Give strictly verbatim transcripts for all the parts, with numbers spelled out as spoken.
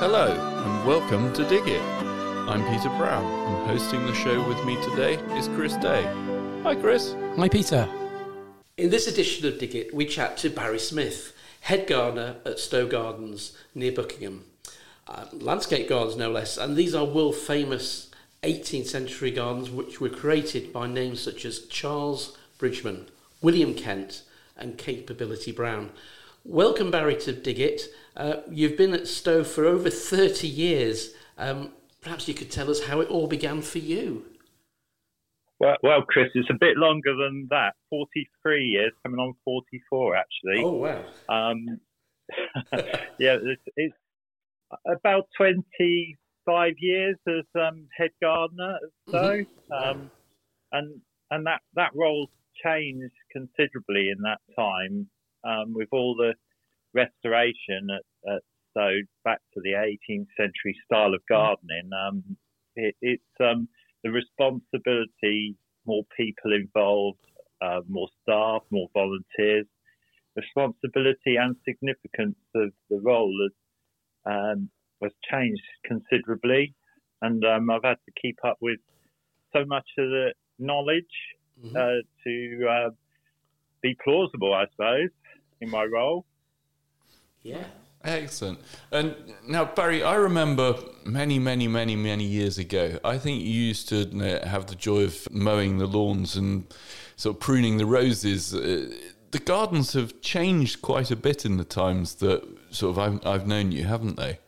Hello, and welcome to Dig It. I'm Peter Brown, and hosting the show with me today is Chris Day. Hi, Chris. Hi, Peter. In this edition of Dig It, we chat to Barry Smith, head gardener at Stowe Gardens near Buckingham. Uh, landscape gardens, no less, and these are world-famous eighteenth century gardens which were created by names such as Charles Bridgman, William Kent, and Capability Brown. Welcome, Barry, to Dig It. Uh, you've been at Stowe for over thirty years. Um, perhaps you could tell us how it all began for you. Well, well, Chris, it's a bit longer than that. forty-three years, coming on forty-four, actually. Oh, wow. Um, yeah, it's, it's about twenty-five years as um, head gardener at Stowe. Mm-hmm. Wow. Um, and and that, that role's changed considerably in that time um, with all the restoration at, at Stowe back to the eighteenth century style of gardening. Um, it, it's um, the responsibility, more people involved, uh, more staff, more volunteers. Responsibility and significance of the role has, um, has changed considerably, and um, I've had to keep up with so much of the knowledge mm-hmm. uh, to uh, be plausible, I suppose, in my role. Yeah. Excellent. And now, Barry, I remember many, many, many, many years ago, I think you used to uh, have the joy of mowing the lawns and sort of pruning the roses. Uh, the gardens have changed quite a bit in the times that sort of I've, I've known you, haven't they?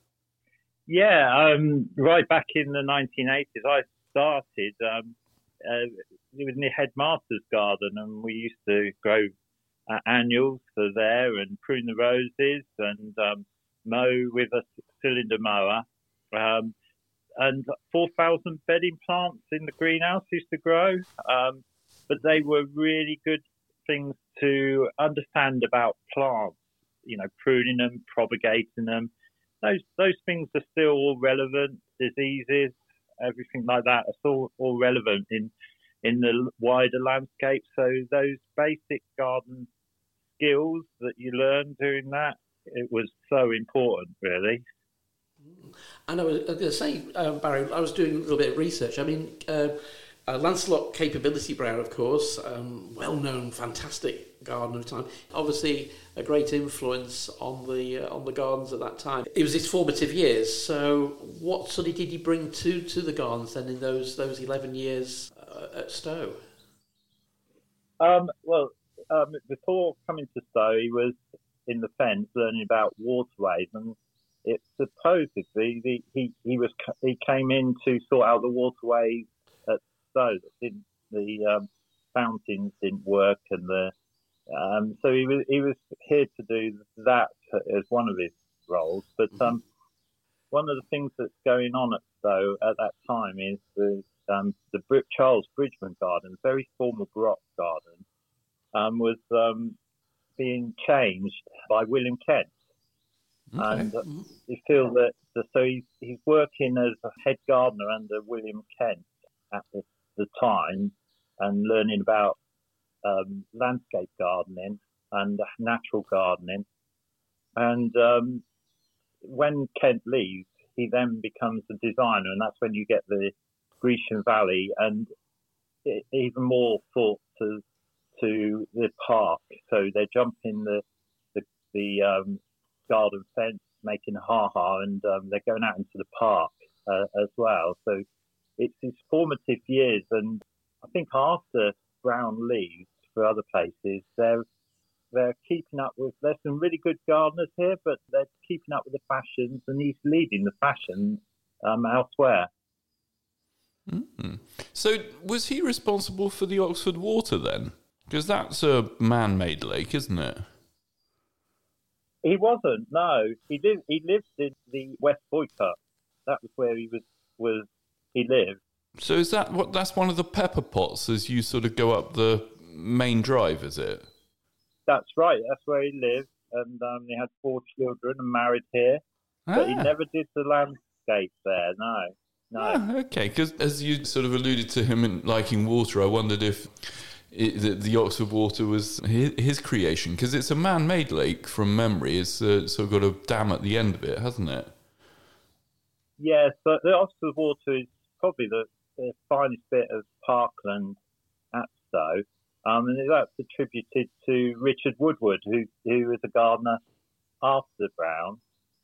Yeah, um, right back in the nineteen eighties, I started, um, uh, it was near Headmaster's Garden, and we used to grow Uh, annuals for there and prune the roses and um, mow with a cylinder mower. Um, and four thousand bedding plants in the greenhouse used to grow. Um, but they were really good things to understand about plants, you know, pruning them, propagating them. Those those things are still all relevant. Diseases, everything like that, are still all relevant in, in the wider landscape. So those basic garden skills that you learn doing that, it was so important, really. And I was, I was going to say, um, Barry, I was doing a little bit of research. I mean, uh, uh, Lancelot Capability Brown, of course, um, well-known, fantastic gardener of time. Obviously, a great influence on the uh, on the gardens at that time. It was his formative years. So, what sort of did he bring to to the gardens then in those those eleven years uh, at Stowe? Um, well. Um, before coming to Stowe, he was in the fence learning about waterways, and it supposedly the, he he was he came in to sort out the waterways at Stowe. That didn't, the um, fountains didn't work, and the um, so he was he was here to do that as one of his roles. But um, one of the things that's going on at Stowe at that time is the um, the Charles Bridgman Garden, very formal Baroque garden. Um, was um, being changed by William Kent. Okay. And uh, you feel that, so he's, he's working as a head gardener under William Kent at the, the time and learning about um, landscape gardening and natural gardening. And um, when Kent leaves, he then becomes a designer, and that's when you get the Grecian Valley and it, even more thought to to the park. So they're jumping the the, the um, garden fence, making a ha-ha, and um, they're going out into the park uh, as well. So it's his formative years, and I think after Brown leaves for other places, they're they're keeping up with, there's some really good gardeners here, but they're keeping up with the fashions, and he's leading the fashions um, elsewhere. Mm-hmm. So was he responsible for the Oxford Water then? Because that's a man-made lake, isn't it? He wasn't. No, he lived. He lived in the West Boycott. That was where he was. Was he lived? So is that what? That's one of the pepper pots as you sort of go up the main drive, is it? That's right. That's where he lived, and um, he had four children and married here. Ah. But he never did the landscape there. No, no. Ah, okay, because as you sort of alluded to him in liking water, I wondered if It, the, the Oxford Water was his, his creation, because it's a man-made lake from memory. It's uh, sort of got a dam at the end of it, hasn't it? Yeah, so the Oxford Water is probably the, the finest bit of parkland at Stowe, um, and that's attributed to Richard Woodward, who who was a gardener after Brown.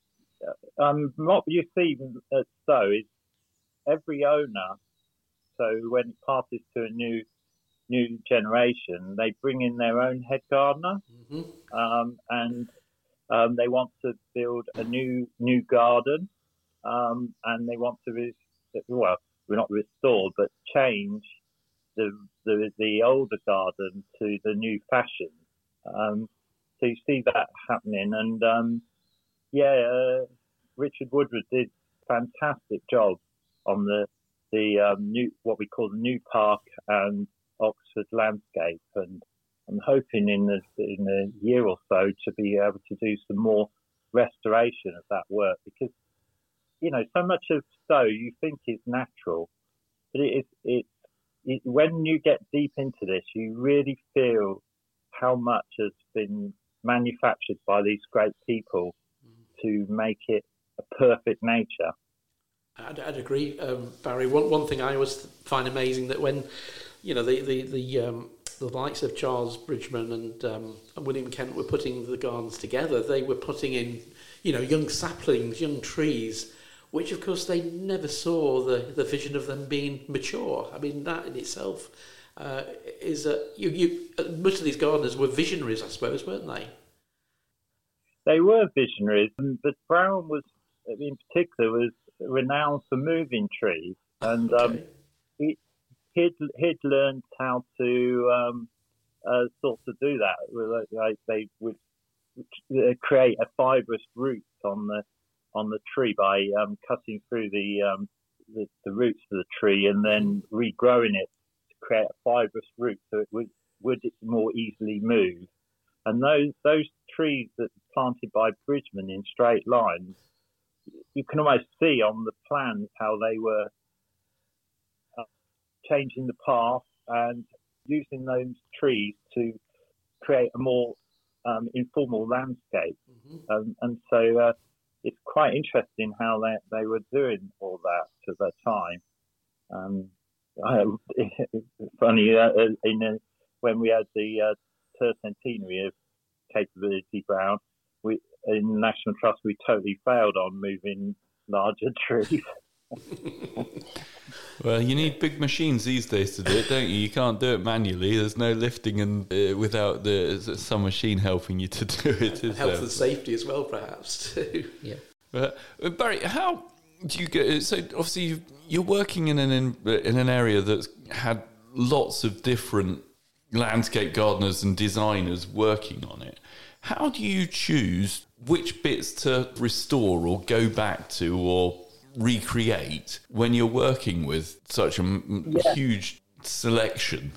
Um, what you see at Stowe is every owner. So when it passes to a new new generation, they bring in their own head gardener, mm-hmm. um, and um, they want to build a new new garden. Um, and they want to, re- well, we're not restore, but change the, the the older garden to the new fashion. Um, so you see that happening, and um, yeah, uh, Richard Woodward did a fantastic job on the the um, new what we call the new park and Oxford landscape, and I'm hoping in the in a year or so to be able to do some more restoration of that work, because you know, so much of Stowe you think is natural, but it, it, it, when you get deep into this, you really feel how much has been manufactured by these great people to make it a perfect nature. I'd, I'd agree, um, Barry. One one thing I always find amazing that when, you know, the the the, um, the likes of Charles Bridgman and, um, and William Kent were putting the gardens together, they were putting in, you know, young saplings, young trees, which of course they never saw the, the vision of them being mature. I mean, that in itself uh, is a you, you. Most of these gardeners were visionaries, I suppose, weren't they? They were visionaries, but Brown was, in particular, was renowned for moving trees, and okay. um, he, he'd he'd learned how to um, uh, sort of do that. Like they would create a fibrous root on the on the tree by um, cutting through the, um, the the roots of the tree and then regrowing it to create a fibrous root so it would would more easily move. And those those trees that were planted by Bridgman in straight lines, you can almost see on the plans how they were uh, changing the path and using those trees to create a more um, informal landscape. Mm-hmm. Um, and so uh, it's quite interesting how they, they were doing all that at that time. Um, I, it's funny, uh, in a, when we had the uh, tercentenary of Capability Brown, we in National Trust we totally failed on moving larger trees. Well, you need big machines these days to do it, don't you? You can't do it manually. There's no lifting and uh, without the some machine helping you to do it. Is health there? And safety as well, perhaps too. Yeah. But uh, Barry, how do you get? So obviously you're working in an in, in an area that's had lots of different landscape gardeners and designers working on it. How do you choose which bits to restore or go back to or recreate when you're working with such a yeah. huge selection?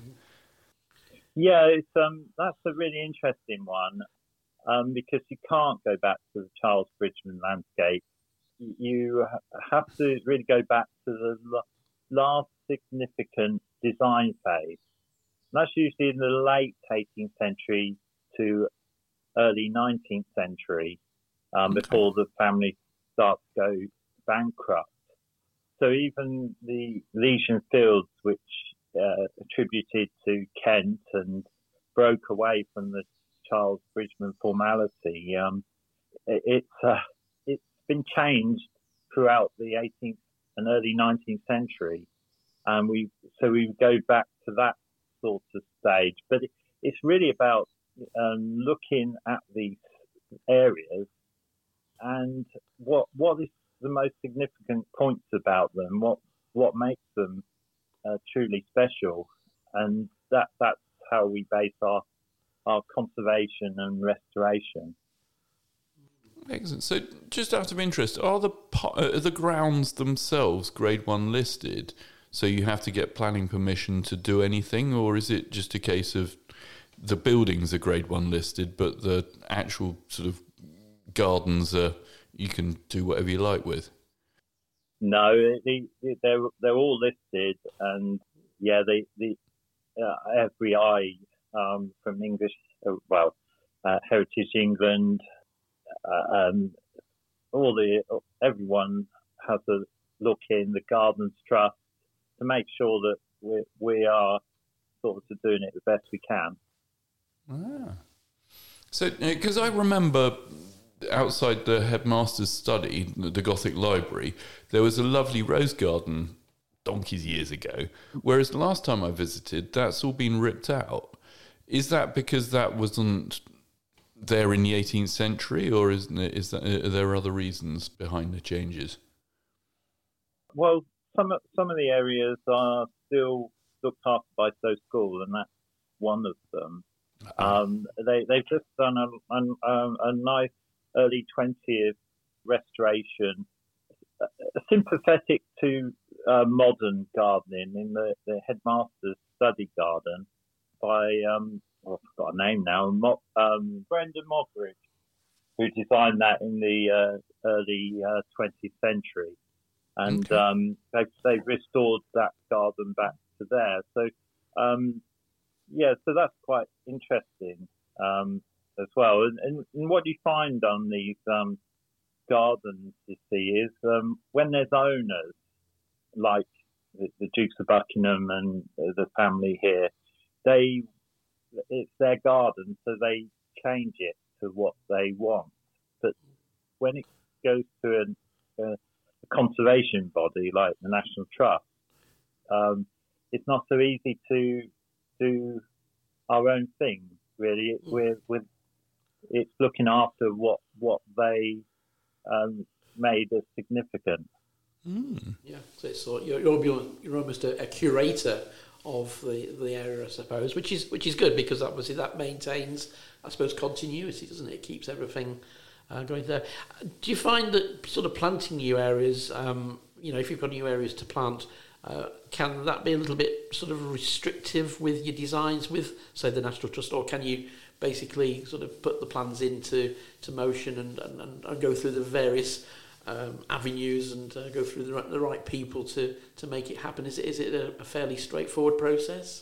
Yeah, it's um that's a really interesting one, um, because you can't go back to the Charles Bridgman landscape. You have to really go back to the last significant design phase. And that's usually in the late eighteenth century to early nineteenth century, um, okay. before the family starts to go bankrupt. So even the Legion Fields, which uh, attributed to Kent and broke away from the Charles Bridgman formality, um, it, it's uh, it's been changed throughout the eighteenth and early nineteenth century, and we so we go back to that sort of stage. But it, it's really about um, looking at these areas and what what is the most significant points about them, what what makes them uh, truly special, and that that's how we base our our conservation and restoration. Excellent. So, just out of interest, are the are the grounds themselves Grade One listed? So you have to get planning permission to do anything, or is it just a case of the buildings are Grade One listed, but the actual sort of gardens are you can do whatever you like with? No, they, they're they're all listed, and yeah, they the uh, every eye um, from English, uh, well, uh, Heritage England, uh, um, all the everyone has a look in, the Gardens Trust, to make sure that we we are sort of doing it the best we can. Ah. So, because I remember outside the headmaster's study, the Gothic library, there was a lovely rose garden donkeys years ago, whereas the last time I visited, that's all been ripped out. Is that because that wasn't there in the eighteenth century, or is, is that, are there other reasons behind the changes? Well, some of, some of the areas are still looked after by Stowe School, and that's one of them. Um, they, they've just done a, a, a nice early twentieth restoration, uh, sympathetic to uh, modern gardening in the, the headmaster's study garden by, um, well, I've got a name now, Mo- um, Brendan Mogridge, who designed that in the uh, early uh, twentieth century. And Okay. um, they've, they've restored that garden back to there. So, um, yeah, so that's quite interesting um, as well. And, and, and what you find on these um, gardens, you see, is um, when there's owners, like the, the Dukes of Buckingham and the family here, they it's their garden, so they change it to what they want. But when it goes to an, a, a conservation body like the National Trust, um, it's not so easy to do our own thing, really. We're, we're, it's looking after what what they um, made as significant. Mm. Yeah, so it's sort you're you're, you're almost a, a curator of the, the area, I suppose, which is which is good, because obviously that maintains, I suppose, continuity, doesn't it? It keeps everything uh, going there. Do you find that sort of planting new areas, um, you know, if you've got new areas to plant, uh, can that be a little bit sort of restrictive with your designs with, say, the National Trust, or can you basically sort of put the plans into to motion and, and, and go through the various um, avenues and uh, go through the right, the right people to, to make it happen? Is it is it a, a fairly straightforward process?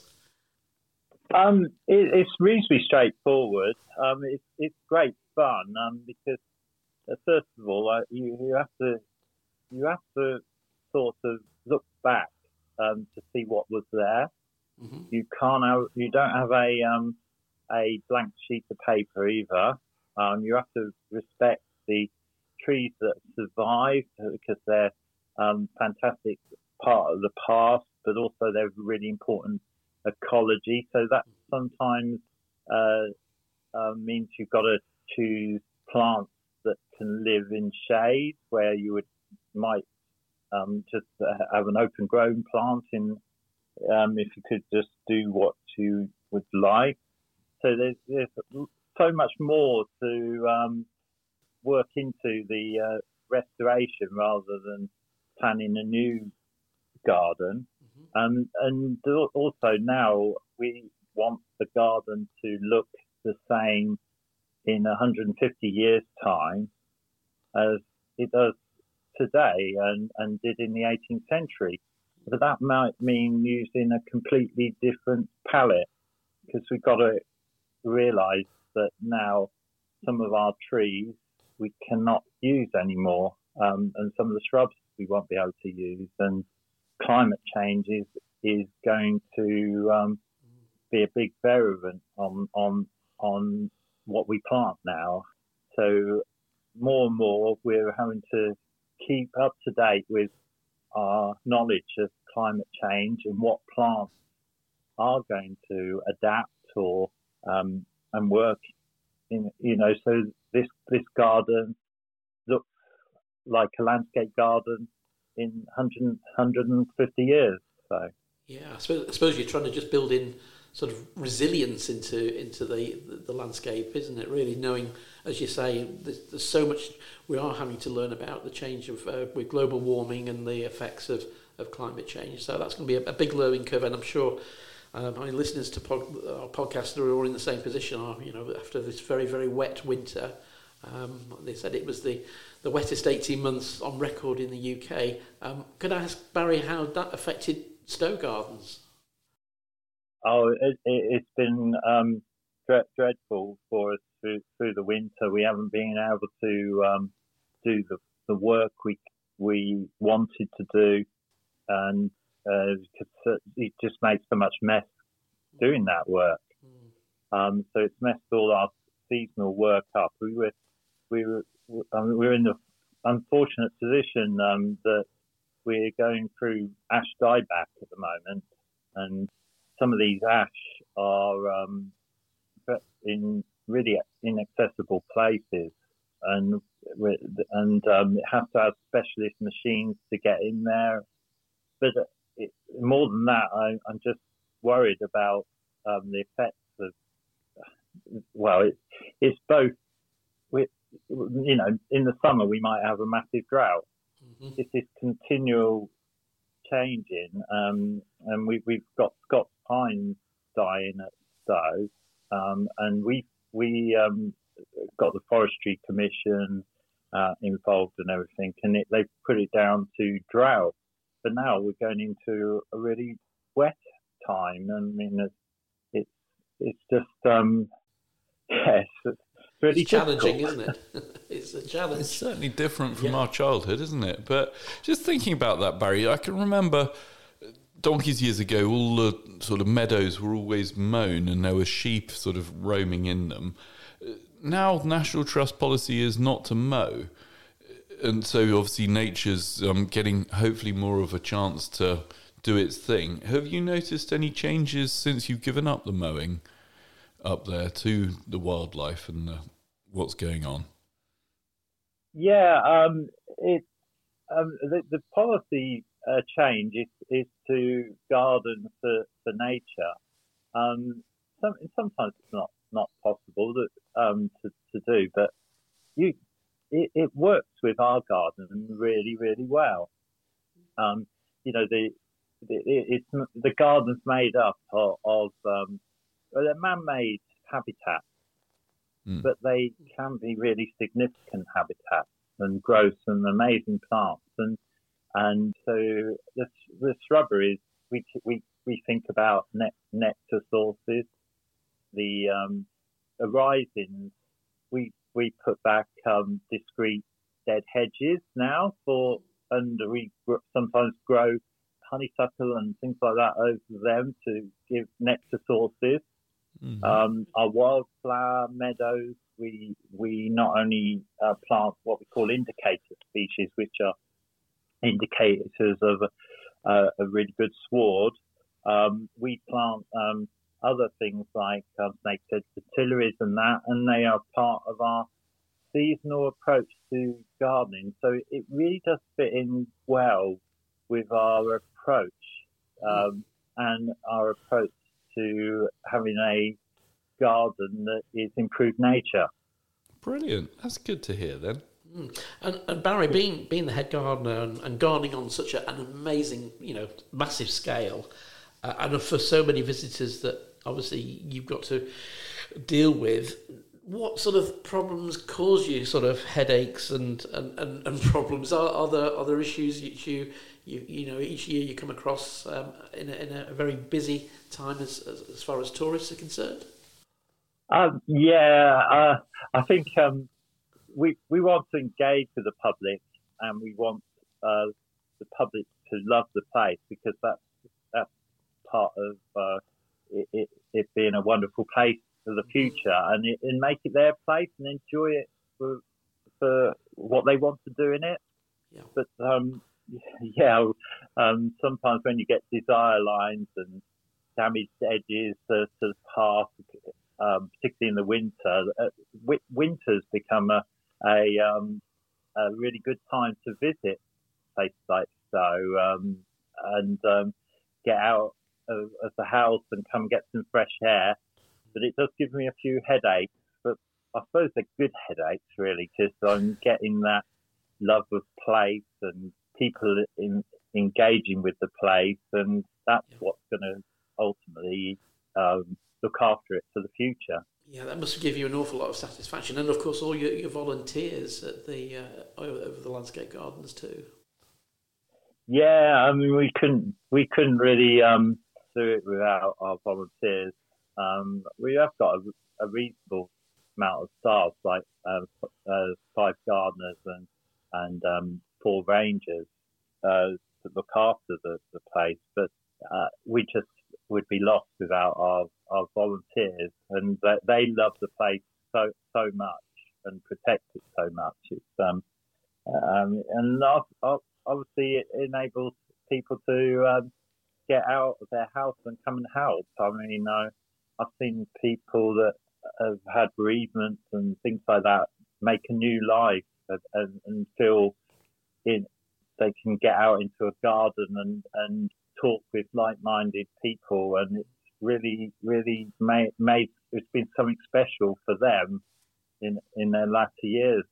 Um, it, it's reasonably straightforward. Um, it's it's great fun um, because uh, first of all, uh, you you have to you have to sort of look back um, to see what was there. Mm-hmm. You can't have, you don't have a um, a blank sheet of paper either. Um, you have to respect the trees that survived because they're um, fantastic part of the past, but also they're really important ecology. So that sometimes uh, uh, means you've got to choose plants that can live in shade, where you would might um, just have an open grown plant in um, if you could just do what you would like. So there's, there's so much more to um, work into the uh, restoration rather than planning a new garden. Mm-hmm. Um, and also now we want the garden to look the same in one hundred fifty years' time as it does today and, and did in the eighteenth century. But that might mean using a completely different palette, because we've got to realise that now some of our trees we cannot use anymore, um, and some of the shrubs we won't be able to use, and climate change is, is going to um, be a big variant on, on, on what we plant now. So more and more we're having to keep up to date with our knowledge of climate change and what plants are going to adapt or um, and work in, you know, so this this garden looks like a landscape garden in one hundred, one hundred fifty years. So yeah, I suppose, I suppose you're trying to just build in sort of resilience into into the, the, the landscape, isn't it? Really knowing, as you say, there's, there's so much we are having to learn about the change of uh, with global warming and the effects of, of climate change. So that's going to be a, a big learning curve, and I'm sure um, I mean listeners to pod, our podcast are all in the same position. Are you know after this very very wet winter, um, they said it was the the wettest eighteen months on record in the U K. Um, could I ask Barry how that affected Stowe Gardens? Oh, it, it, it's been um, dre- dreadful for us through, through the winter. We haven't been able to um, do the, the work we we wanted to do, and uh, because it just makes so much mess doing that work. Um, so it's messed all our seasonal work up. We were we were I mean, we're in the unfortunate position um, that we're going through ash dieback at the moment, and some of these ash are um, in really inaccessible places, and and um, it has to have specialist machines to get in there. But it, more than that, I, I'm just worried about um, the effects of. Well, it, it's both. We, you know, in the summer we might have a massive drought. Mm-hmm. It's this continual changing, um, and we, we've got Scots pines dying at Stowe, um, and we we um, got the Forestry Commission uh, involved and everything, and it, they put it down to drought. But now we're going into a really wet time, and I mean, it's it's, it's just um, yes. It's, Really it's challenging, difficult. Isn't it? It's a challenge. It's certainly different from yeah. our childhood, isn't it? But just thinking about that, Barry, I can remember donkeys years ago, all the sort of meadows were always mown and there were sheep sort of roaming in them. Now, National Trust policy is not to mow. And so obviously nature's um, getting hopefully more of a chance to do its thing. Have you noticed any changes since you've given up the mowing up there to the wildlife and the, what's going on? Yeah, um, it, um, the, the policy uh, change is, is to garden for, for nature. Um, some, sometimes it's not, not possible that, um, to, to do, but you it, it works with our garden really, really well. Um, you know, the, the it's the garden's made up of, of um, well, they're man-made habitats, mm. but they can be really significant habitats and grow some amazing plants. And and so the, the shrubberies, we we we think about ne- nectar sources, the um, horizons. We we put back um, discrete dead hedges now for, and we sometimes grow honeysuckle and things like that over them to give nectar sources. Mm-hmm. Um, our wildflower meadows, we we not only uh, plant what we call indicator species, which are indicators of a, uh, a really good sward. Um, we plant um, other things like um, snakehead fritillaries and that, and they are part of our seasonal approach to gardening. So it really does fit in well with our approach um, and our approach to having a garden that is improved nature. Brilliant. That's good to hear then. Mm. And, and Barry, being being the head gardener and, and gardening on such a, an amazing, you know, massive scale, uh, and for so many visitors that obviously you've got to deal with, what sort of problems cause you sort of headaches and, and, and, and problems? Are, are there are there issues that you you you know each year you come across um, in a, in a very busy time as as, as far as tourists are concerned? Um, yeah, uh, I think um, we we want to engage with the public, and we want uh, the public to love the place, because that's that's part of uh, it, it, it being a wonderful place for the future, and, it, and make it their place and enjoy it for for what they want to do in it. Yeah. But um, yeah, um, sometimes when you get desire lines and damaged edges to, to the path, um, particularly in the winter, uh, w- winter's become a a, um, a really good time to visit places like Stowe um, and um, get out of, of the house and come get some fresh air. But it does give me a few headaches, but I suppose they're good headaches, really, because I'm getting that love of place and people in, engaging with the place, and that's what's going to ultimately um, look after it for the future. Yeah, that must give you an awful lot of satisfaction, and of course all your, your volunteers at the uh, over the landscape gardens too. Yeah, I mean we couldn't we couldn't really um, do it without our volunteers. Um, we have got a, a reasonable amount of staff, like uh, uh, five gardeners and and um, four rangers uh, to look after the, the place, but uh, we just would be lost without our, our volunteers, and they, they love the place so so much and protect it so much. It's um, um and obviously it enables people to um, get out of their house and come and help. I mean, uh, I've seen people that have had bereavements and things like that make a new life and, and, and feel in, they can get out into a garden and, and talk with like-minded people, and it's really, really made, made it's been something special for them in in their latter years.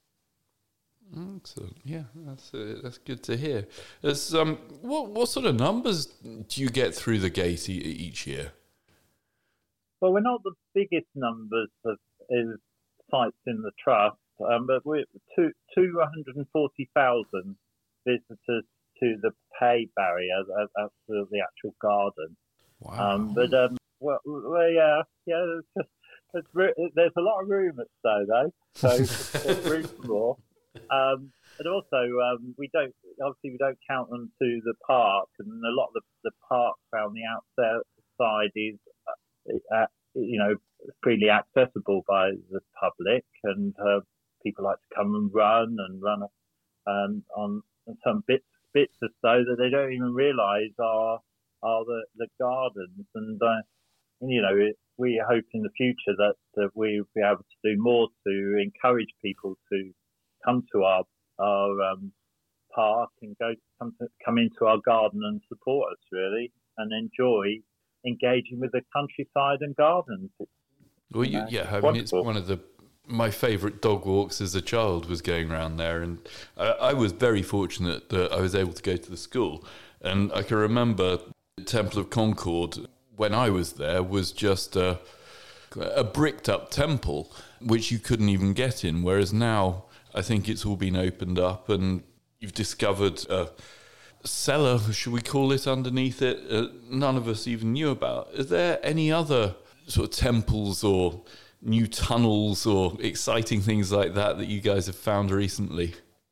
Excellent. Yeah, that's uh, that's good to hear. As, um, what what sort of numbers do you get through the gate e- each year? Well, we're not the biggest numbers of is sites in the trust, um, but we're two two hundred and forty thousand visitors to the Pay barrier, as, as to the actual garden. Wow. Um, but um, well, well, yeah, yeah. There's, there's, there's a lot of room at Stowe, though, so there's room for more. Um, and also, um, we don't obviously we don't count them to the park, and a lot of the, the park around the outside is, uh, you know, freely accessible by the public, and uh, people like to come and run and run um, on some bits bits of Stowe that they don't even realise are are the, the gardens. And uh, you know, it, we hope in the future that, that we'll be able to do more to encourage people to come to our our um, park and go come to, come into our garden and support us, really, and enjoy engaging with the countryside and gardens. It's, well, you, you know, yeah, I mean, wonderful. it's one of the my favourite dog walks as a child was going around there, and I, I was very fortunate that I was able to go to the school, and I can remember the Temple of Concord when I was there was just a, a bricked up temple which you couldn't even get in, whereas now I think it's all been opened up and you've discovered a cellar, should we call it, underneath it, uh, none of us even knew about. Is there any other sort of temples or new tunnels or exciting things like that that you guys have found recently?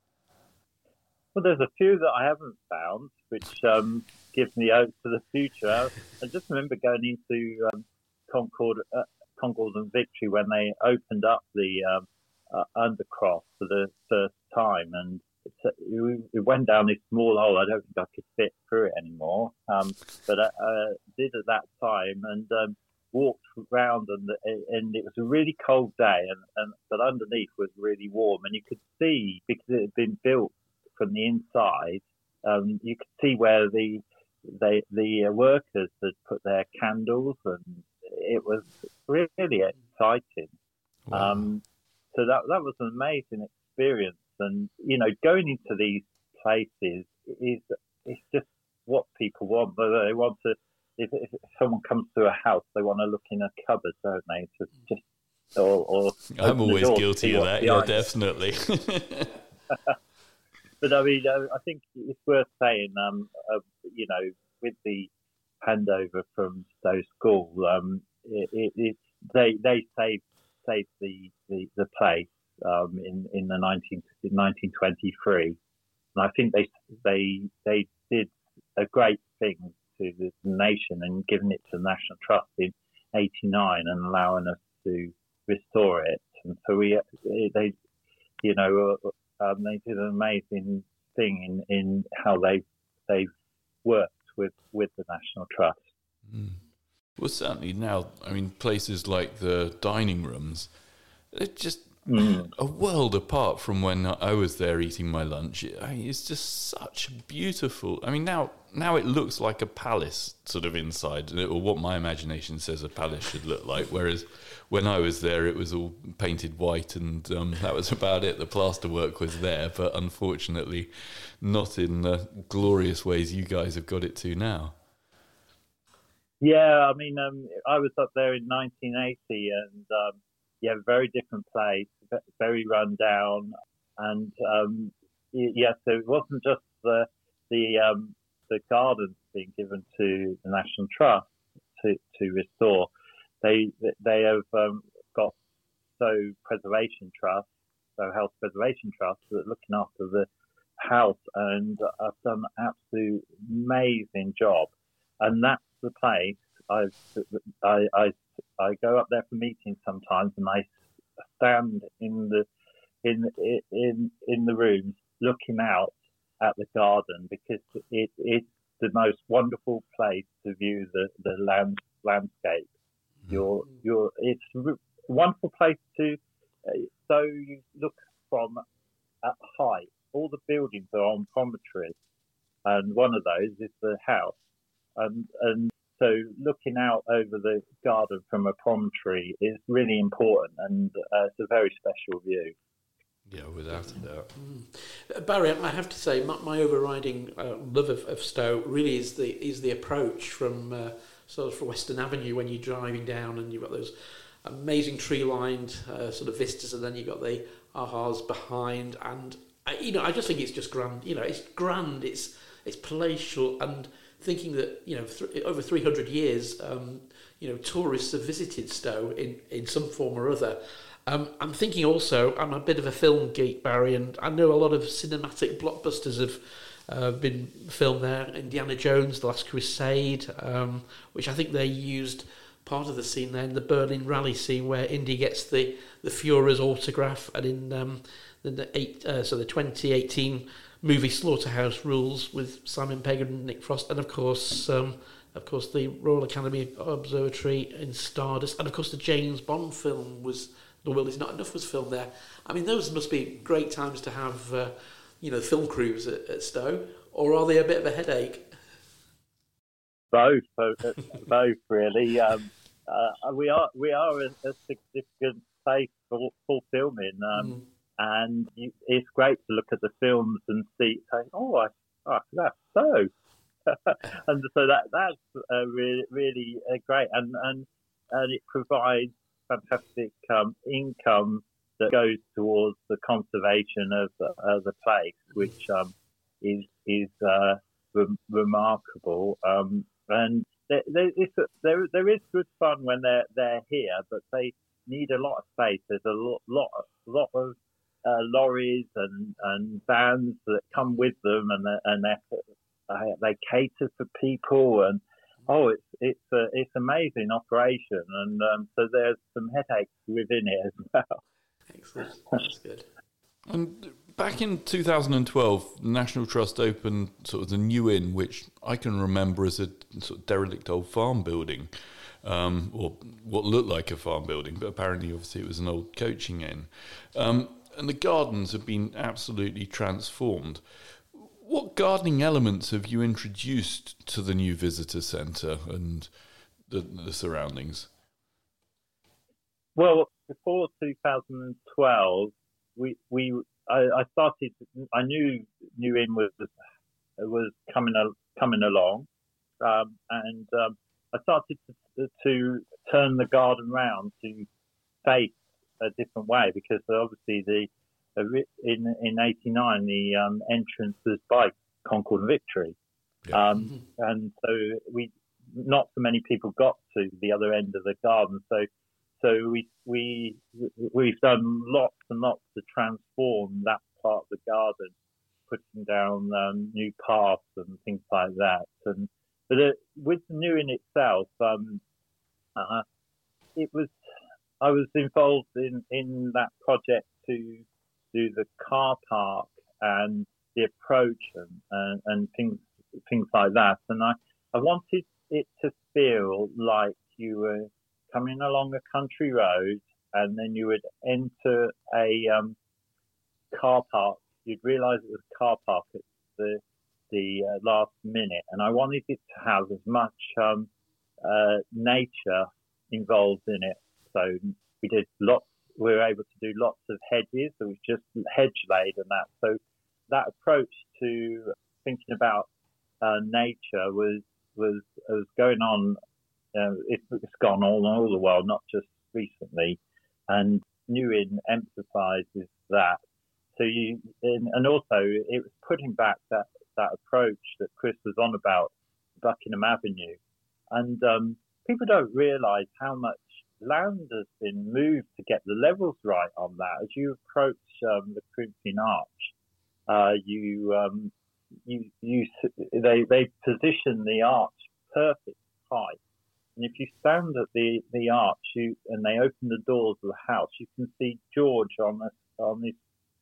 Well, there's a few that I haven't found, which um, gives me hope for the future. I just remember going into um, Concord, uh, Concord and Victory when they opened up the um, uh, undercross for the first time, and it, it went down this small hole. I don't think I could fit through it anymore, um, but I uh, did at that time, and um, walked around, and and it was a really cold day, and, and but underneath was really warm, and you could see, because it had been built from the inside, um, you could see where the they the workers had put their candles, and it was really exciting. Wow. Um, so that that was an amazing experience, and you know, going into these places is it's just what people want. Whether they want to, if, if someone comes to a house, they want to look in a cupboard, don't they? To just or, or I'm always guilty of that. Yeah, definitely. But I mean, I think it's worth saying, um, uh, you know, with the handover from Stowe School, um, it, it, it, they they saved saved the the, the place um, in in the nineteen twenty-three, and I think they they they did a great thing to the nation and giving it to the National Trust in eighty-nine and allowing us to restore it. And so we they, you know. Uh, Um, they did an amazing thing in, in how they they've worked with, with the National Trust. Mm. Well, certainly now, I mean, places like the dining rooms, they're just mm. a world apart from when I was there eating my lunch. I mean, it's just such beautiful. I mean, now now it looks like a palace sort of inside, or what my imagination says a palace should look like, whereas when I was there, it was all painted white, and um, that was about it. The plaster work was there, but unfortunately not in the glorious ways you guys have got it to now. Yeah, I mean, um, I was up there in nineteen eighty, and um, yeah, very different place, very run down, and um, yeah, so it wasn't just the the um, the gardens being given to the National Trust to to restore. They they have um, got Stowe Preservation Trust, Stowe Health Preservation Trust, that are looking after the house, and I've done an absolute amazing job. And that's the place I've, I, I, I go up there for meetings sometimes, and I stand in the in in in the rooms looking out at the garden, because it it's the most wonderful place to view the the land landscape. You're you're it's a wonderful place to. Uh, so you look from at height. All the buildings are on promontories, and one of those is the house. And and so looking out over the garden from a promontory is really important, and uh, it's a very special view. Yeah, without a doubt. Mm. Barry, I have to say, my, my overriding uh, love of, of Stowe really is the is the approach from uh, sort of from Western Avenue when you're driving down, and you've got those amazing tree-lined uh, sort of vistas, and then you've got the ahas behind, and I, you know, I just think it's just grand. You know, it's grand. It's it's palatial, and thinking that, you know, th- over three hundred years, um, you know, tourists have visited Stowe in, in some form or other. Um, I'm thinking also, I'm a bit of a film geek, Barry, and I know a lot of cinematic blockbusters have uh, been filmed there. Indiana Jones, The Last Crusade, um, which I think they used part of the scene there in the Berlin Rally scene where Indy gets the, the Führer's autograph, and in um, the eight, uh, so the twenty eighteen movie Slaughterhouse Rules with Simon Pegg and Nick Frost, and of course, um, of course, the Royal Academy Observatory in Stardust, and of course the James Bond film was The World Is Not Enough was filmed there. I mean, those must be great times to have, uh, you know, film crews at, at Stowe, or are they a bit of a headache? Both, both, both really. Um, uh, we are we are a, a significant place for, for filming. Um, mm. And it's great to look at the films and see, say, oh, I, oh that's so. And so that that's uh, really, really uh, great. And, and, and it provides fantastic um, income that goes towards the conservation of uh, the place, which um, is is uh, re- remarkable. Um, and there, there, is, there, there is good fun when they're, they're here, but they need a lot of space. There's a lot, lot, lot of Uh, lorries and, and vans that come with them, and and they they cater for people, and oh, it's it's a it's amazing operation, and um, so there's some headaches within it as well. Excellent, that's good. And back in two thousand twelve, the National Trust opened sort of the New Inn, which I can remember as a sort of derelict old farm building, um, or what looked like a farm building, but apparently, obviously, it was an old coaching inn. Um, And the gardens have been absolutely transformed. What gardening elements have you introduced to the new visitor centre and the, the surroundings? Well, before two thousand twelve, we we I, I started. I knew New Inn was was coming coming along, um, and um, I started to, to turn the garden round to face a different way, because obviously the in in eighty-nine the um, entrance was by Concord and Victory, yeah. um, and so we not so many people got to the other end of the garden. So so we we we've done lots and lots to transform that part of the garden, putting down um, new paths and things like that. And but it, with the New Inn itself, um, uh, it was. I was involved in, in that project to do the car park and the approach and, and, and things things like that. And I, I wanted it to feel like you were coming along a country road, and then you would enter a um, car park. You'd realise it was a car park at the the uh, last minute. And I wanted it to have as much um, uh, nature involved in it. So we did lots. We were able to do lots of hedges. So it was just hedge laid and that. So that approach to thinking about uh, nature was was was going on. Uh, it, it's gone all all the while, not just recently. And New Inn emphasises that. So you and, and also it was putting back that that approach that Chris was on about, Buckingham Avenue, and um, people don't realise how much land has been moved to get the levels right on that. As you approach um, the Corinthian Arch, Uh, you, um, you, you, they, they position the arch perfect height. And if you stand at the, the arch you, and they open the doors of the house, you can see George on this, on his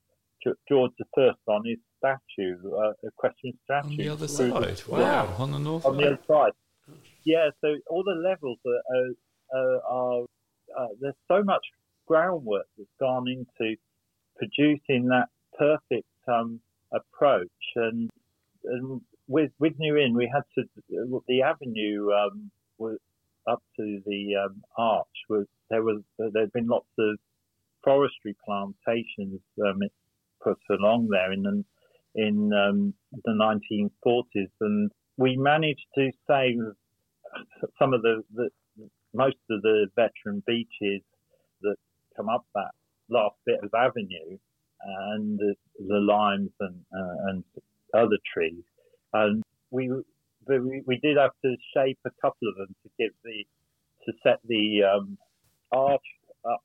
George the First on his statue, uh, equestrian statue. On the other through side, the, wow, on the north on side. the other side. Yeah, so all the levels are, are, are, are uh, there's so much groundwork that's gone into producing that perfect um, approach, and, and with with New Inn, we had to the avenue um, was up to the um, arch was there was there'd been lots of forestry plantations um, put along there in the, in um, the nineteen forties, and we managed to save some of the, the most of the veteran beeches that come up that last bit of avenue, and the, the limes and uh, and other trees, and we, we we did have to shape a couple of them to give the to set the um, arch up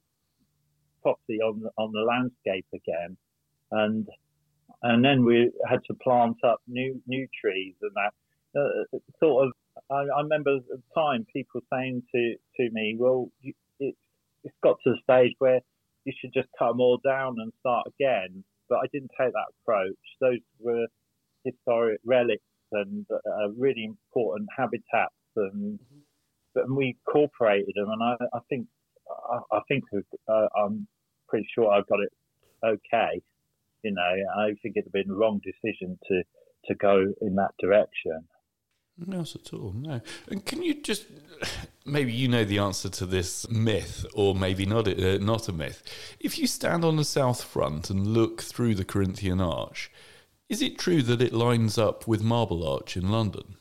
properly on the, on the landscape again, and and then we had to plant up new new trees and that uh, sort of. I, I remember at the time people saying to to me, "Well, you, it, it's got to the stage where you should just cut them all down and start again." But I didn't take that approach. Those were historic relics and uh, really important habitats, and but we incorporated them. And I, I think I, I think uh, I'm pretty sure I got it okay. You know, I think it'd have been the wrong decision to to go in that direction. Not at all, no. And can you just, maybe you know the answer to this myth, or maybe not, uh, not a myth. If you stand on the south front and look through the Corinthian Arch, is it true that it lines up with Marble Arch in London?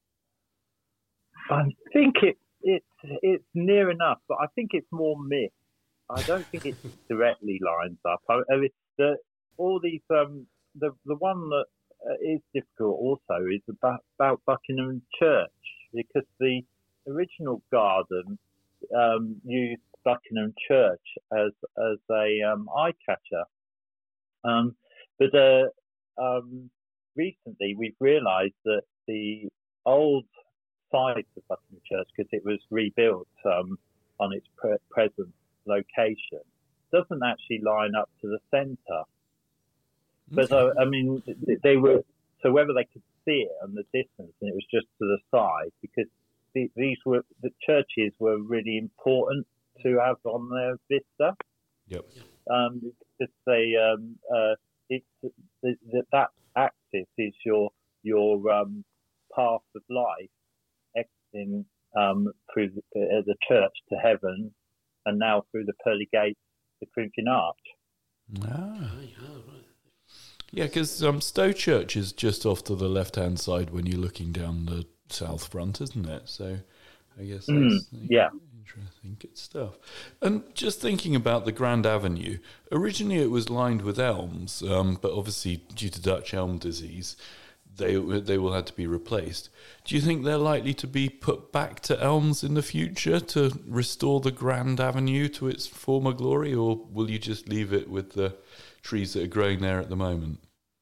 I think it, it, it's near enough, but I think it's more myth. I don't think it directly lines up. I, I mean, the, all these, um, the, the one that Uh, is difficult also is about, about Buckingham Church, because the original garden um, used Buckingham Church as as a um, eye catcher, um, but uh, um, recently we've realised that the old site of Buckingham Church, because it was rebuilt um, on its pre- present location, doesn't actually line up to the centre. But uh, I mean, they were so whether they could see it on the distance, and it was just to the side, because the, these were the churches were really important to have on their vista. Yep. Um, because they um, uh, it's the, the, that axis is your your um, path of life, exiting um, through the, uh, the church to heaven, and now through the pearly gates, the Corinthian Arch. Ah. Yeah, because um, Stow Church is just off to the left-hand side when you're looking down the south front, isn't it? So I guess that's mm, yeah. interesting. Good stuff. And just thinking about the Grand Avenue, originally it was lined with elms, um, but obviously due to Dutch elm disease, they they will have to be replaced. Do you think they're likely to be put back to elms in the future to restore the Grand Avenue to its former glory, or will you just leave it with the trees that are growing there at the moment?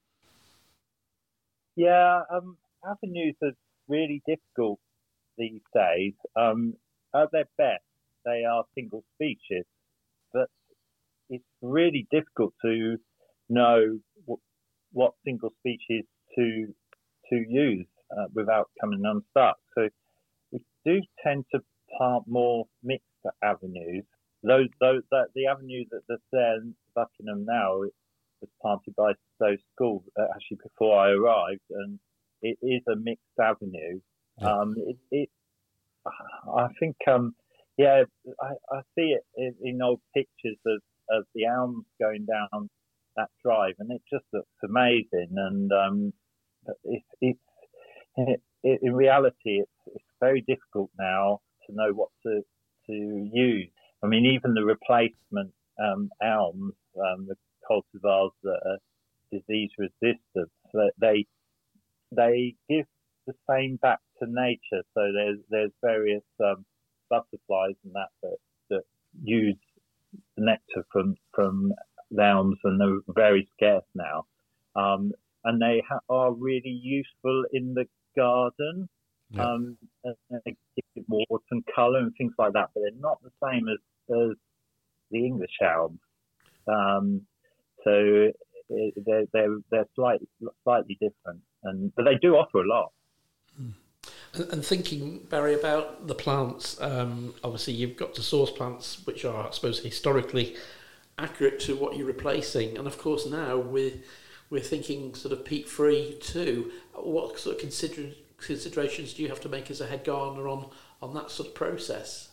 Yeah, um, avenues are really difficult these days. Um, at their best, they are single species, but it's really difficult to know what, what single species to to use uh, without coming unstuck. So we do tend to plant more mixed avenues. Those, those that the avenue that, that's there in Buckingham now was planted by Stow School uh, actually before I arrived, and it is a mixed avenue. Yeah. Um, it, it, I think, um, yeah, I, I see it in, in old pictures of, of the elms going down that drive, and it just looks amazing. And um, it, it's it, it, in reality, it's, it's very difficult now to know what to to use. I mean, even the replacement um, elms, um, the cultivars that are disease resistant, they they give the same back to nature. So there's there's various um, butterflies and that, that that use the nectar from from the elms, and they're very scarce now. um, and they ha- are really useful in the garden. Yeah. Um, and they give it water and colour and things like that, but they're not the same as, as the English elms. Um, so it, they're they're they're slightly slightly different, and but they do offer a lot. And, and thinking, Barry, about the plants, um, obviously you've got to source plants which are, I suppose, historically accurate to what you're replacing, and of course now we're we're thinking sort of peat free too. What sort of consider, considerations do you have to make as a head gardener on on that sort of process?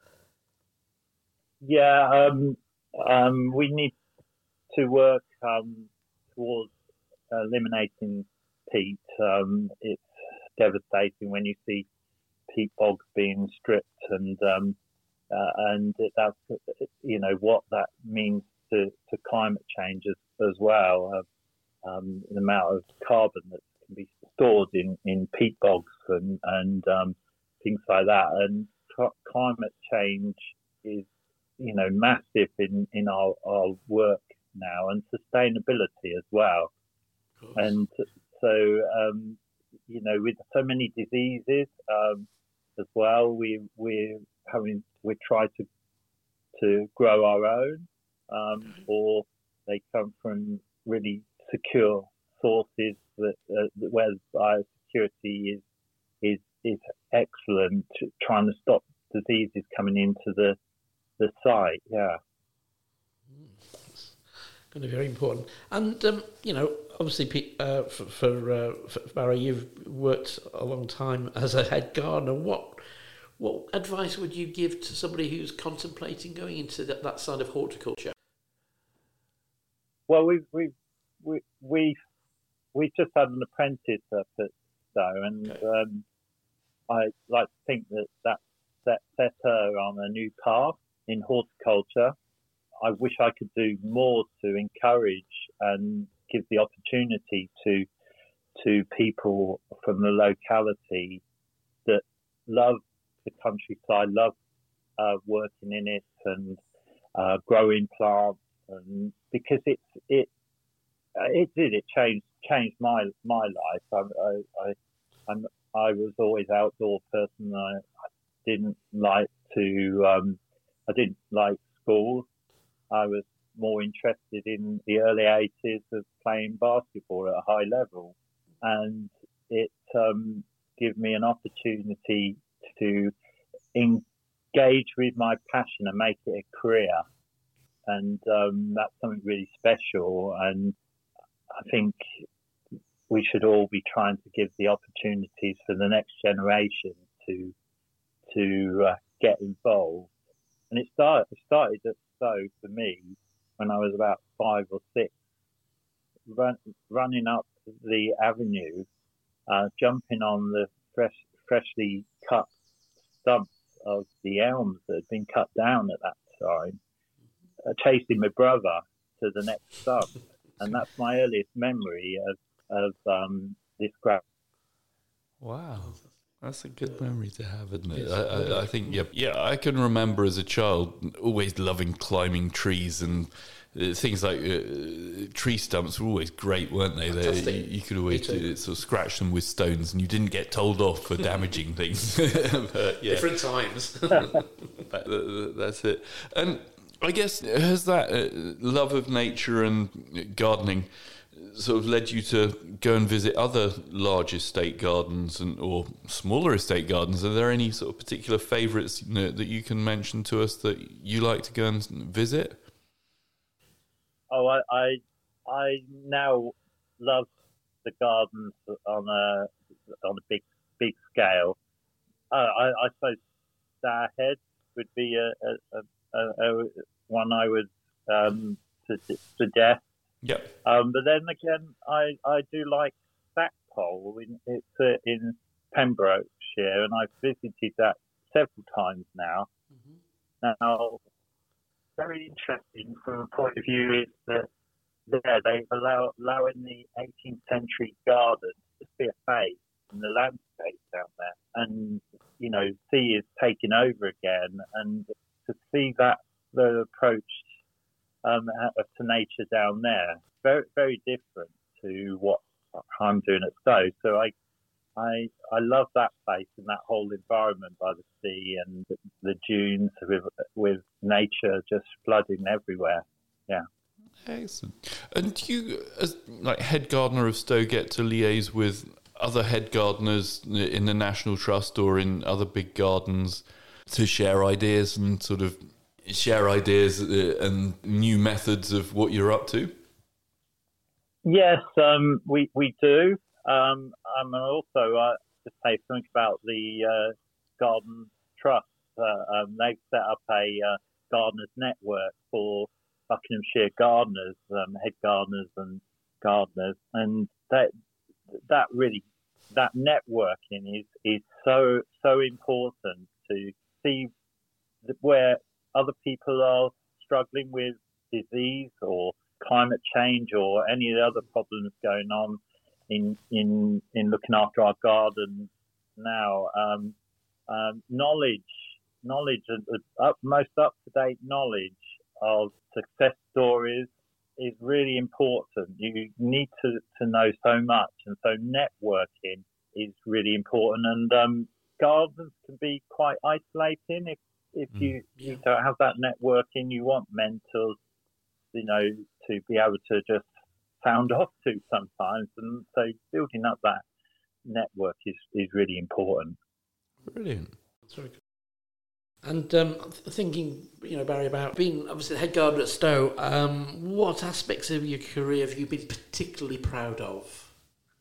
Yeah, um, um, we need to work um, towards eliminating peat. Um, it's devastating when you see peat bogs being stripped, and um, uh, and that's you know what that means to, to climate change as, as well. Uh, um, the amount of carbon that can be stored in, in peat bogs and and um, things like that, and c- climate change is you know massive in in our, our work now, and sustainability as well. And so um, you know with so many diseases um, as well, we we having we try to to grow our own, um, or they come from really secure sources that uh, where biosecurity is is is excellent, trying to stop diseases coming into the the site. Yeah. It's going to be very important. And um, you know, obviously, Pete, uh, for for, uh, for Barry, you've worked a long time as a head gardener. What what advice would you give to somebody who's contemplating going into that, that side of horticulture? Well, we've we've we we we just had an apprentice up at Stowe, and Okay. um, I like to think that that set, set her on a new path in horticulture. I wish I could do more to encourage and give the opportunity to to people from the locality that love the countryside, love uh, working in it, and uh, growing plants, and because it's it it did it changed changed my my life. I I I, I'm, I was always outdoor person. I, I didn't like to um, I didn't like school. I was more interested in the early eighties of playing basketball at a high level, and it um, gave me an opportunity to engage with my passion and make it a career. And um, that's something really special. And I think we should all be trying to give the opportunities for the next generation to to uh, get involved. And it started, it started at Stowe for me when I was about five or six, run, running up the avenue, uh, jumping on the fresh, freshly cut stumps of the elms that had been cut down at that time, uh, chasing my brother to the next stump. And that's my earliest memory of, of um, this grass. Wow. That's a good memory to have, isn't it? I, I, I think, yeah, yeah. I can remember as a child always loving climbing trees, and uh, things like uh, tree stumps were always great, weren't they? They you, you could always uh, sort of scratch them with stones, and you didn't get told off for damaging things. But, yeah. Different times. that, that's it. And I guess has that uh, love of nature and gardening sort of led you to go and visit other large estate gardens and or smaller estate gardens? Are there any sort of particular favourites, you know, that you can mention to us that you like to go and visit? Oh, I I, I now love the gardens on a on a big big scale. Uh, I, I suppose Starhead would be a, a, a, a one I would um, suggest. Yep. Um, but then again, I, I do like Stackpole. In, it's uh, in Pembrokeshire, and I've visited that several times now. Mm-hmm. Now, very interesting from a point of view is that there they allow allowing the eighteenth century garden to be a face in the landscape down there, and you know, sea is taking over again, and to see that the approach Um, to nature down there, very very different to what I'm doing at Stowe. So I, I, I love that place and that whole environment by the sea and the, the dunes with with nature just flooding everywhere. Yeah. Excellent. And do you, as like head gardener of Stowe, get to liaise with other head gardeners in the National Trust or in other big gardens to share ideas and sort of share ideas and new methods of what you're up to? Yes, um, we we do. Um, and also, uh, to say something about the uh, Garden Trust. Uh, um, they've set up a uh, gardeners network for Buckinghamshire gardeners, um, head gardeners and gardeners, and that that really that networking is is so so important to see where other people are struggling with disease or climate change or any of the other problems going on in in in looking after our gardens now. Um, um, knowledge, knowledge, uh, up, most up to date knowledge of success stories is really important. You need to, to know so much, and so networking is really important. And um, gardens can be quite isolating if if mm. you, yeah. you don't have that networking. You want mentors, you know, to be able to just sound off to sometimes, and so building up that network is, is really important. Brilliant. That's very good. And um, thinking, you know, Barry, about being obviously the head gardener at Stowe, um, what aspects of your career have you been particularly proud of?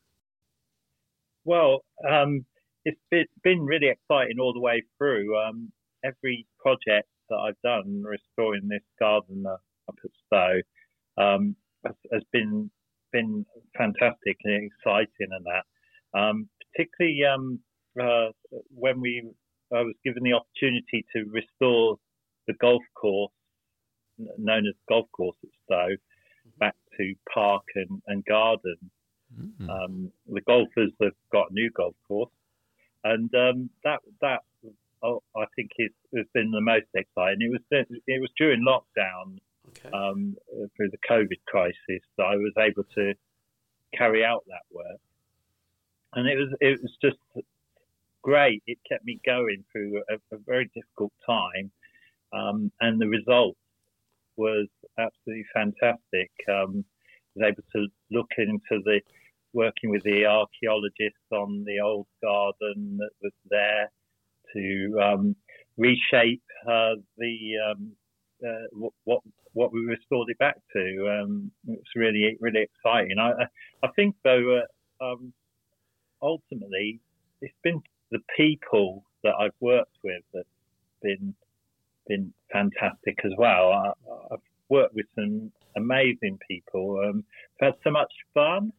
Well, um, it's been really exciting all the way through. Um, every project that I've done restoring this garden up at Stowe um, has, has been been fantastic and exciting, and that um, particularly um, uh, when we I was given the opportunity to restore the golf course, known as golf course at Stowe, back to park and, and garden. Mm-hmm. Um, the golfers have got a new golf course, and um, that that oh, I think is, has been the most exciting. It was it was during lockdown, okay. um, through the COVID crisis, that I was able to carry out that work, and it was it was just great. It kept me going through a, a very difficult time, um, and the result was absolutely fantastic. Um, I was able to look into the working with the archaeologists on the old garden that was there to um, reshape uh, the um, uh, what what we restored it back to. Um, it's really really exciting. I I think though uh, um, ultimately it's been the people that I've worked with that's been been fantastic as well. I, I've worked with some amazing people. Um, I've had so much fun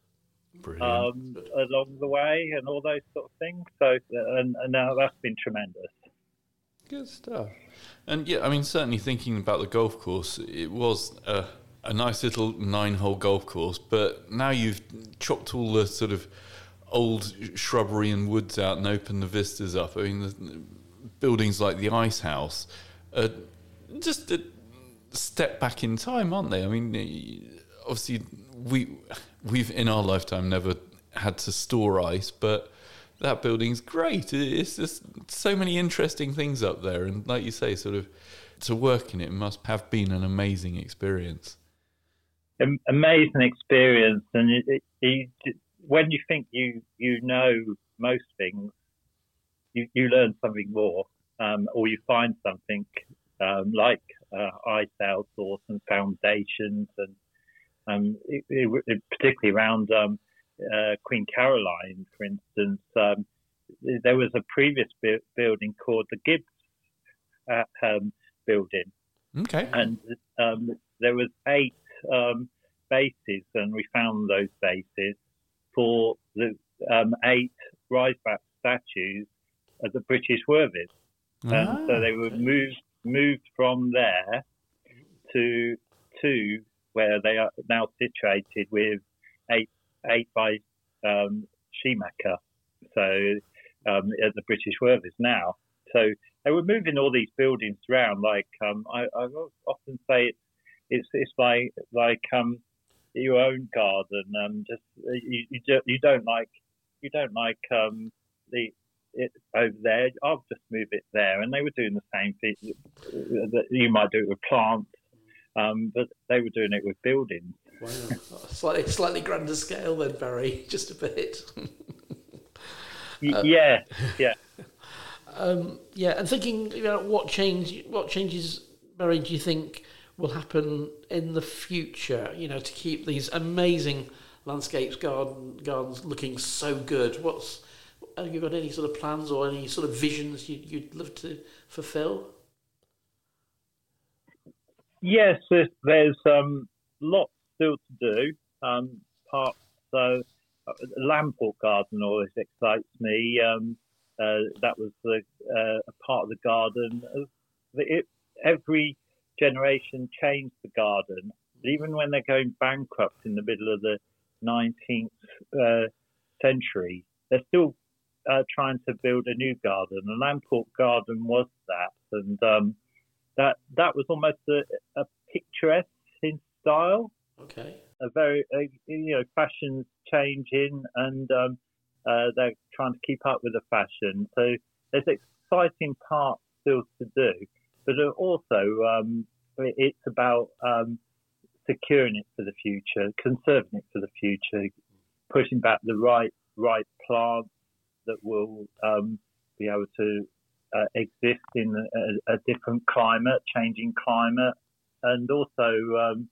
um, along the way and all those sort of things. So, and, and now that's been tremendous. Good stuff. And yeah, I mean, certainly thinking about the golf course, it was a, a nice little nine-hole golf course, but now you've chopped all the sort of old shrubbery and woods out and opened the vistas up. I mean, the buildings like the Ice House are just a step back in time, aren't they? I mean, obviously, we, we've in our lifetime never had to store ice, but that building's great. It's just so many interesting things up there. And like you say, sort of to work in it must have been an amazing experience. An amazing experience. And it, it, it, when you think you, you know most things, you, you learn something more, um, or you find something um, like uh, ice outsource and foundations, and um, it, it, particularly around um, uh, Queen Caroline, for instance. Um, there was a previous bu- building called the Gibbs uh, um, building, okay, and um, there was eight um, bases, and we found those bases for the um, eight rise-back statues of the British Worthies. Ah, and so they were okay. moved moved from there to to where they are now situated with eight eight by um, Schumacher, so um, at the British Worthies now. So they were moving all these buildings around. Like um, I, I often say, it's it's, it's like like um, your own garden. Um, just you, you, do, you don't like you don't like um, the it over there. I'll just move it there, and they were doing the same thing. That you might do it with plants, um, but they were doing it with buildings. Wow, slightly slightly grander scale then, Barry, just a bit. uh, yeah, yeah. Um, yeah, and thinking, you know, what change, what changes, Barry, do you think will happen in the future? You know, to keep these amazing landscapes, garden gardens looking so good. What's have you got any sort of plans or any sort of visions you'd, you'd love to fulfil? Yes, there's, there's um, lots still to do. Um, parts, so uh, Lamport Garden always excites me. Um, uh, that was the, uh, a part of the garden. It, every generation changed the garden. Even when they're going bankrupt in the middle of the nineteenth uh, century, they're still uh, trying to build a new garden. And Lamport Garden was that, and um, that that was almost a, a picturesque in style. Okay. A very, uh, you know, fashion's changing, and um, uh, they're trying to keep up with the fashion. So there's exciting parts still to do, but also um, it's about um, securing it for the future, conserving it for the future, pushing back the right right plants that will um, be able to uh, exist in a, a different climate, changing climate, and also um,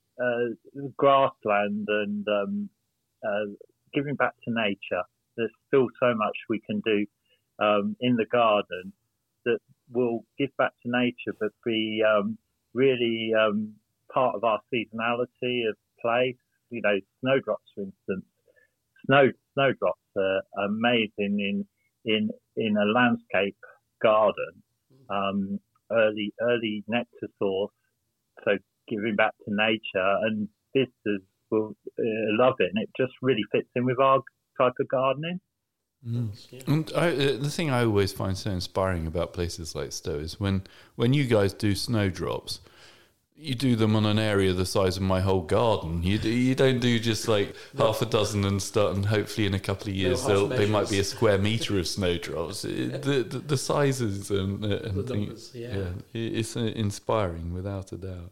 uh, grassland and um, uh, giving back to nature. There's still so much we can do um, in the garden that will give back to nature, but be um, really um, part of our seasonality of place. You know, snowdrops, for instance. Snow snowdrops are amazing in in in a landscape garden. Um, early early nectar source, so giving back to nature, and visitors will uh, love it, and it just really fits in with our type of gardening. Mm. Yeah. And I, uh, the thing I always find so inspiring about places like Stowe is when when you guys do snowdrops, you do them on an area the size of my whole garden. You do, you don't do just like no. half a dozen and start, and hopefully in a couple of years no they might be a square meter of snowdrops. Yeah. The, the the sizes and, uh, and the numbers, yeah. yeah, it's uh, inspiring without a doubt.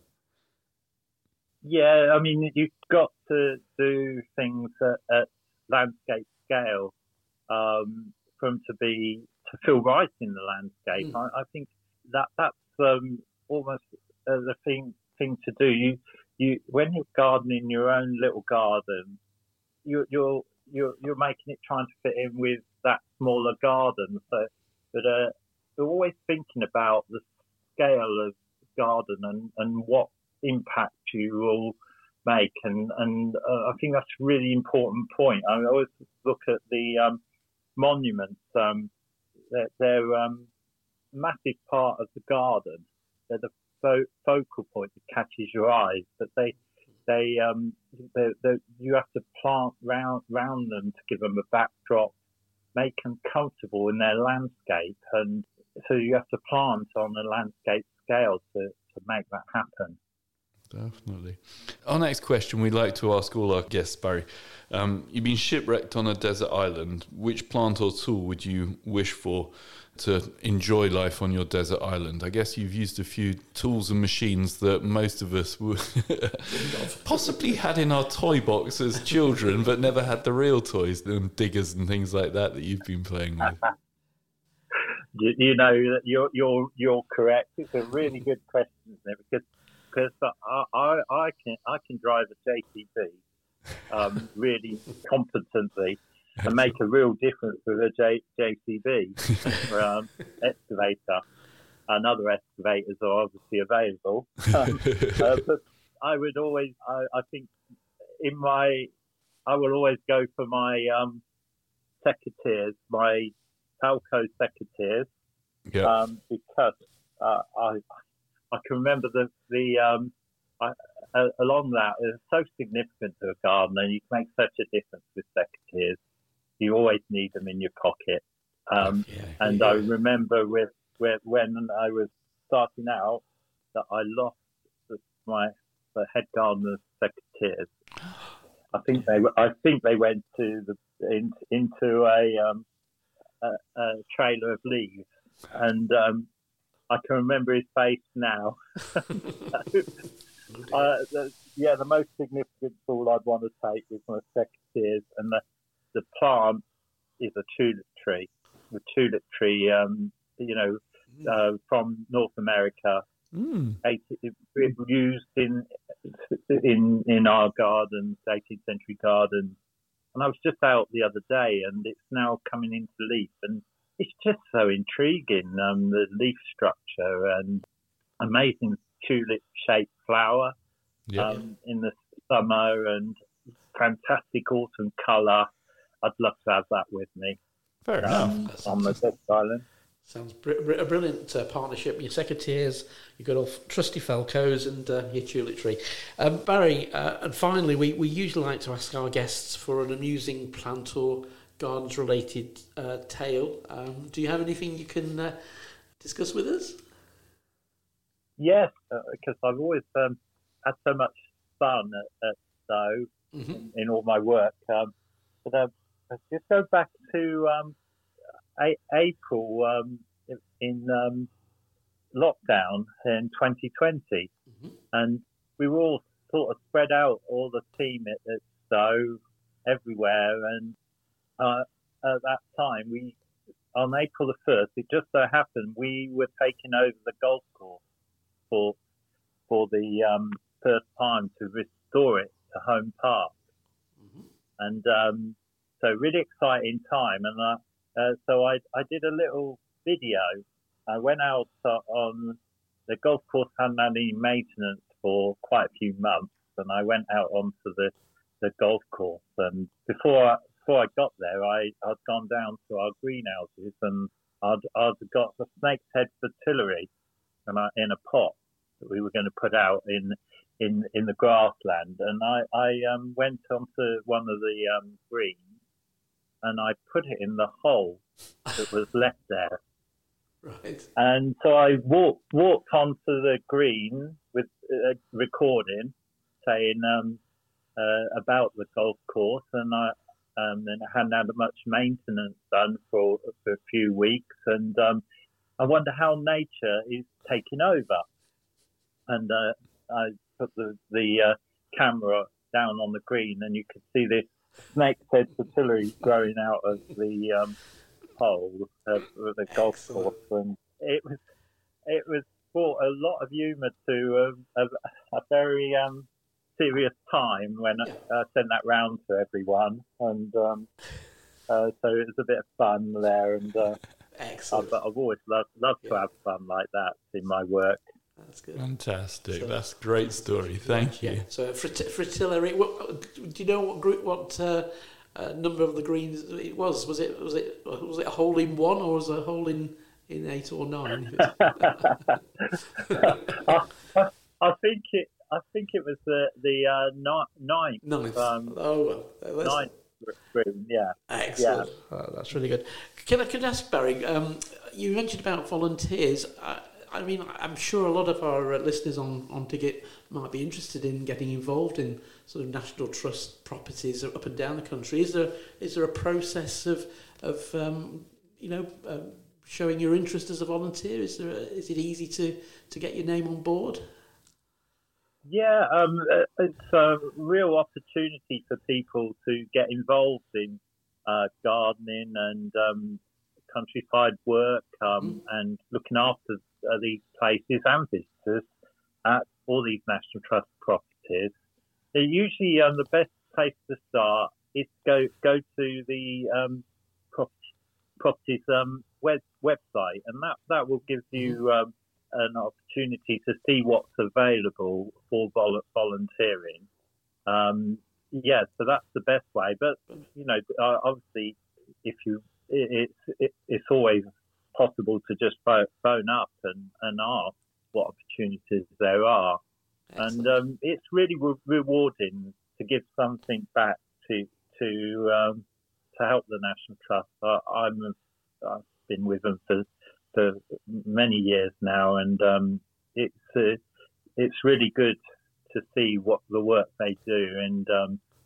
Yeah, I mean you've got to do things at, at landscape scale um, for them to be to feel right in the landscape. Mm. I, I think that that's um, almost. Uh, the thing thing to do. You you when you're gardening your own little garden, you, you're you're you're making it trying to fit in with that smaller garden. So, but uh, you're always thinking about the scale of garden and, and what impact you will make. And and uh, I think that's a really important point. I always look at the um, monuments. Um, they're, they're um, massive part of the garden. They're the focal point that catches your eyes, but they they um they, they, you have to plant round round them to give them a backdrop, make them comfortable in their landscape, and so you have to plant on a landscape scale to, to make that happen. Definitely. Our next question we'd like to ask all our guests, Barry. Um, you've been shipwrecked on a desert island. Which plant or tool would you wish for to enjoy life on your desert island? I guess you've used a few tools and machines that most of us would possibly had in our toy box as children, but never had the real toys and diggers and things like that that you've been playing with. You, you know, you're you're you're correct. It's a really good question, isn't it? Because because I, I I can I can drive a J C B um, really competently. And make a real difference with a J, JCB um, excavator. And other excavators are obviously available. Um, uh, but I would always, I, I think, in my, I will always go for my um, secateurs, my Talco secateurs, yeah. um, because uh, I, I can remember the the um, I, uh, along that it's so significant to a garden, and you can make such a difference with secateurs. You always need them in your pocket. Um, yeah, and yeah. I remember with, with when I was starting out that I lost the, my the head gardener's secateurs I think they I think they went to the in, into a, um, a a trailer of leaves, and um, I can remember his face now. so, uh, the, yeah, the most significant tool I'd want to take was my secateurs, and the the plant is a tulip tree. The tulip tree, um, you know, uh, from North America. Mm. It was used in in in our gardens, eighteenth century gardens, and I was just out the other day, and it's now coming into leaf, and it's just so intriguing. Um, the leaf structure and amazing tulip-shaped flower Yeah. um, in the summer, and fantastic autumn colour. I'd love to have that with me. Fair um, enough. on the Dutch island. Sounds br- br- a brilliant uh, partnership. Your secateurs, your good old trusty Felcoes, and uh, your tulip tree. Um, Barry, uh, and finally, we, we usually like to ask our guests for an amusing plant or gardens-related uh, tale. Um, do you have anything you can uh, discuss with us? Yes, because uh, I've always um, had so much fun at, at Stowe Mm-hmm. in, in all my work. Um, but uh, let's just go back to um, a- April um, in um, lockdown in twenty twenty, Mm-hmm. and we were all sort of spread out, all the team at, at Stowe, everywhere, and uh, at that time, we on April the first, it just so happened we were taking over the golf course for for the um, first time to restore it to Home Park, Mm-hmm. and um, so really exciting time. And uh, uh, so I I did a little video. I went out uh, on the golf course, hadn't had any maintenance for quite a few months, and I went out onto the the golf course. And before I, before I got there, I I'd gone down to our greenhouses, and I'd I'd got the snake's head fritillary, and I, in a pot that we were going to put out in in in the grassland. And I I um, went onto one of the um, greens, and I put it in the hole that was left there. Right. And so I walked walked onto the green with uh, recording, saying um, uh, about the golf course, and I um, and I hadn't had much maintenance done for for a few weeks, and um, I wonder how nature is taking over. And uh, I put the the uh, camera down on the green, and you could see this snake's head fritillary growing out of the um, hole of the golf Excellent. course, and it was it was brought a lot of humour to a, a, a very um, serious time when Yeah. I uh, sent that round to everyone, and um, uh, so it was a bit of fun there, and uh, Excellent. I've, I've always loved, loved to Yeah. have fun like that in my work. That's good. Fantastic. So- That's a great story. Thank you. Yeah. So frit- fritillary. What, do you know what group? What uh, uh, number of the greens it was? Was it was it was it a hole in one, or was it a hole in, in eight or nine? I, I, I think it. I think it was the the uh, ni- ninth. Ninth. Um, Oh well. That's, ninth room. Yeah. Excellent. Oh, that's really good. Can I can I ask Barry? Um, you mentioned about volunteers. I, I mean, I'm sure a lot of our uh, listeners on on Digit might be interested in getting involved in sort of National Trust properties up and down the country. Is there is there a process of of um, you know um, showing your interest as a volunteer? Is there a, is it easy to to get your name on board? Yeah, um, uh, it's a real opportunity for people to get involved in uh, gardening and um, countryside work um, Mm. and looking after uh, these places and visitors at all these National Trust properties. They're usually um, the best place to start is go go to the um, property, properties um, web, website, and that, that will give you um, an opportunity to see what's available for vol- volunteering. Um, yeah, so that's the best way. But you know, uh, obviously, if you, it, it's it, it's always possible to just phone, phone up and, and ask what opportunities there are, Excellent. and um, it's really re- rewarding to give something back to to um, to help the National Trust. I, I'm I've been with them for. for many years now, and um, it's uh, it's really good to see what the work they do, and um,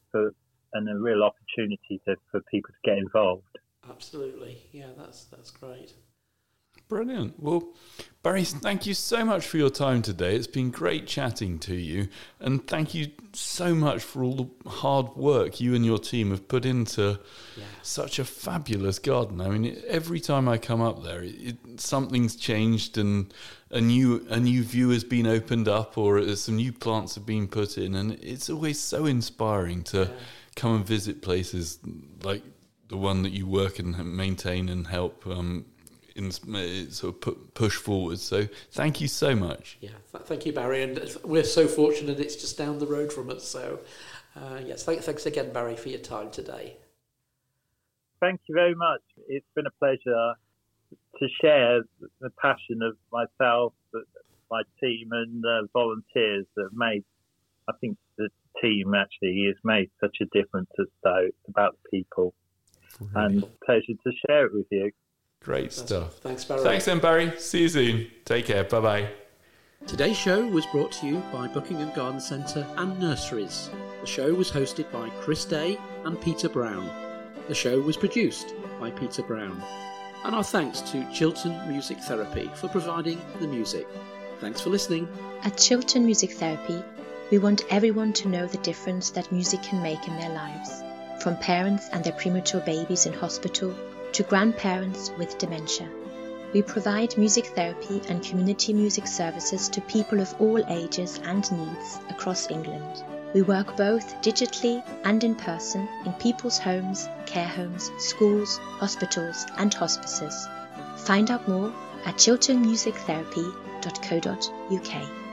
for and a real opportunity to, for people to get involved. Absolutely, yeah, that's that's great. Brilliant. Well, Barry, thank you so much for your time today. It's been great chatting to you. And thank you so much for all the hard work you and your team have put into yeah. such a fabulous garden. I mean, every time I come up there, it, it, something's changed and a new a new view has been opened up, or some new plants have been put in. And it's always so inspiring to yeah. come and visit places like the one that you work and maintain and help um in sort of pu- push forward. So thank you so much. Yeah, th- thank you, Barry. And we're so fortunate it's just down the road from us. So uh, yes, th- thanks again, Barry, for your time today. Thank you very much. It's been a pleasure to share the passion of myself, my team and uh, volunteers that have made, I think the team actually has made such a difference at Stowe. It's about the people. Brilliant. And pleasure to share it with you. Great stuff. Thanks, Barry. Thanks, then, Barry. See you soon. Take care. Bye-bye. Today's show was brought to you by Buckingham Garden Centre and Nurseries. The show was hosted by Chris Day and Peter Brown. The show was produced by Peter Brown. And our thanks to Chiltern Music Therapy for providing the music. Thanks for listening. At Chiltern Music Therapy, we want everyone to know the difference that music can make in their lives. From parents and their premature babies in hospital to grandparents with dementia. We provide music therapy and community music services to people of all ages and needs across England. We work both digitally and in person in people's homes, care homes, schools, hospitals and hospices. Find out more at chiltern music therapy dot co dot uk.